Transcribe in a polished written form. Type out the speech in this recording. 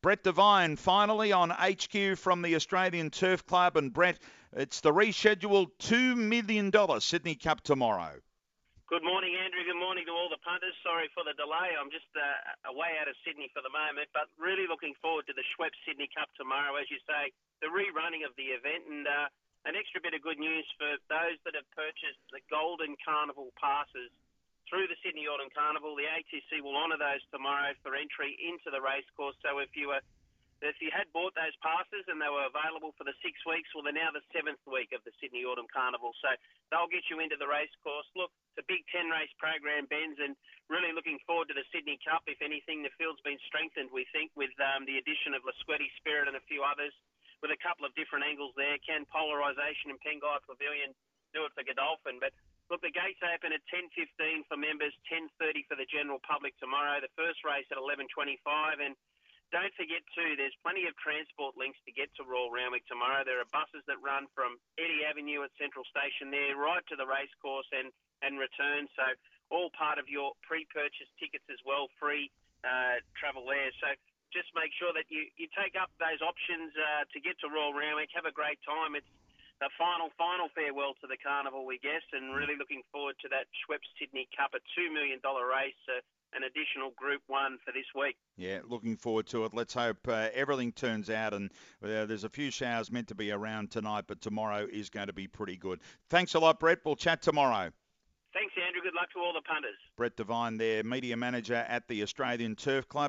Brett Devine finally on HQ from the Australian Turf Club. And Brett, it's the rescheduled $2 million Sydney Cup tomorrow. Good morning, Andrew. Good morning to all the punters. Sorry for the delay. I'm just away out of Sydney for the moment, but really looking forward to the Schweppes Sydney Cup tomorrow. As you say, the rerunning of the event, and an extra bit of good news for those that have purchased the Golden Carnival passes through the Sydney Autumn Carnival. The ATC will honour those tomorrow for entry into the racecourse. So if you had bought those passes and they were available for the 6 weeks, well, they're now the 7th week of the Sydney Autumn Carnival. So they'll get you into the racecourse. Look, it's a big 10-race program, Benz, and really looking forward to the Sydney Cup. If anything, the field's been strengthened, we think, with the addition of Lasquetti Spirit and a few others, with a couple of different angles there. Can Polarisation and Pengai Pavilion do it for Godolphin? But look, the gates open at 10:15 for members, 10:30 for the general public tomorrow. The first race at 11:25, and don't forget, too, there's plenty of transport links to get to Royal Randwick tomorrow. There are buses that run from Eddie Avenue at Central Station there right to the racecourse and return. So all part of your pre-purchase tickets as well, free travel there. So just make sure that you take up those options to get to Royal Randwick. Have a great time. It's the final farewell to the carnival, we guess, and really looking forward to that Schweppes Sydney Cup, a $2 million race, an additional Group 1 for this week. Yeah, looking forward to it. Let's hope everything turns out, and there's a few showers meant to be around tonight, but tomorrow is going to be pretty good. Thanks a lot, Brett. We'll chat tomorrow. Thanks, Andrew. Good luck to all the punters. Brett Devine there, media manager at the Australian Turf Club.